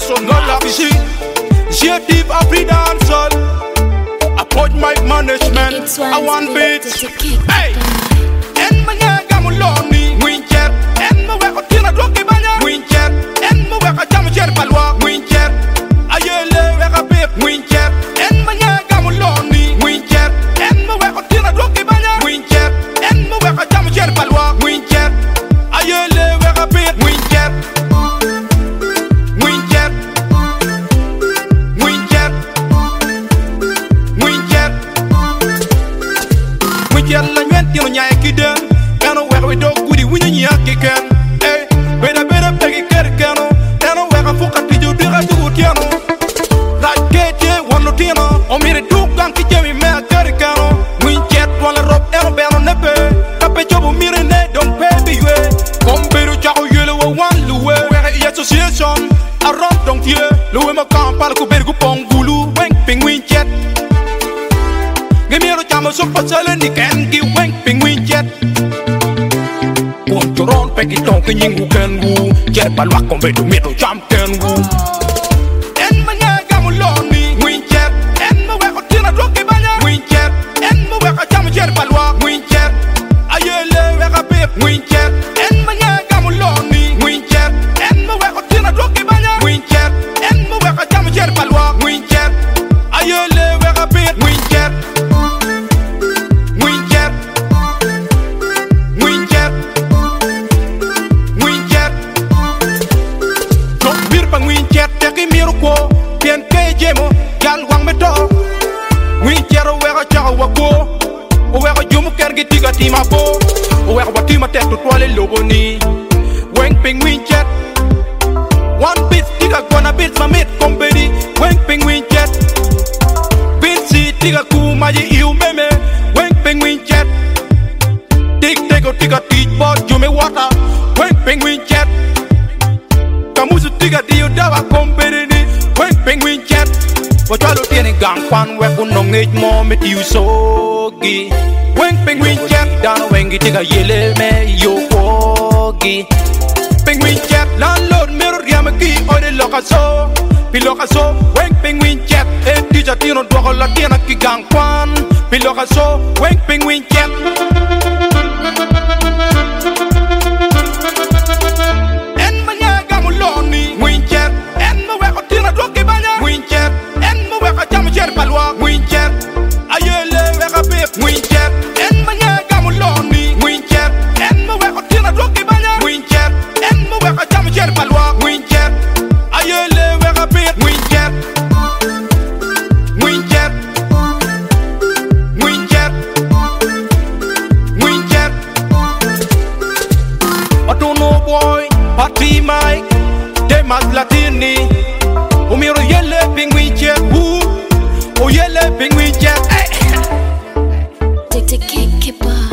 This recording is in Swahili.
son gola ici. J'ai deep appris dans le sol. Approach my management. I want beat. Hey, en manya gamuloni. Winchet, en mo weko tina drogi banya. Winchet, en mo weko jamu cher palwa. Winchet, ayele weka beep. Winchet, en manya gamuloni. Winchet, en mo weko tina drogi banya. Winchet, en mo weko jamu cher palwa. Winchet, ayele weka beep. Winchet, winchet, winchet, winchet. Winchet la nyuen tino nyae kiden. Eno weka we dog gudi winya nyaki ken. Hey, beda pegi ker keno. Eno weka fuka tiju dira jugu tiano. Rajkete wano tino. Omire dukan ki jemi mea ker keno. Winchet wala rob eno beno nepe. Kape jobu mire ne don pebi we. Komberu chako yele wa wan luwe. Weka i association. Aron don tie. Luwe ma kampal ku bergu pongulu. Weng ping winchet. Gemiro chamo sopa sale ni kengi. Weng ping winchet. Contoron pegi ton ke nyingu kengu. Cher palwa kombedu miro cham kengu. En manya gamuloni. Winchet. En mo weko tina drogi banya. Winchet. En mo weko chamo cher palwa. Winchet. Ayele weka beep. Winchet. En manya gamuloni. Winchet. En mo weko tina drogi banya. Winchet. En mo weko chamo cher palwa. Winchet. Ayele weka beep. Winchet. Winchet. Winchet. Winchet. Don't bir pang winchet teki miru ko. Pien ke jemo gal wang meto. Winchet o weka chaka wako. O weka jumu kergi tiga tima po. O weka watima tetu tuale logo ni. Weng ping winchet. One bit tiga gonna bit mamit kombedi. Weng ping winchet. Binsi tiga kumaji iu meme. Weng ping winchet. Tik tego tiga teach bot jume water. Weng ping winchet. Kamusu tiga dio dawa kombedi ni. Weng ping winchet. Wachalo tiene gang pan weku nong age mo met you sogi. Weng ping winchet. Dano wengi tiga yele me yo fogi. Ping winchet. Landlord mirror yamaki ode loka so. Piloka so. Weng ping winchet. E tija tino dwako la tiena ki gang pan. Piloka so. Weng ping winchet. En manya gamuloni. Winchet. En mo weko tina drogi banya. Winchet. En mo weko jamu cher palwa. Winchet. Ayele weka beep. Winchet. En manya gamuloni. Winchet. En mo weko tina drogi banya. Winchet. En mo weko jamu cher palwa. Winchet. Ayele weka beep. Winchet. Winchet. Winchet. Winchet. Otono boy, party Mike, Demas Latini. Umiro yele ping winchet. O yele ping winchet. Take keep up.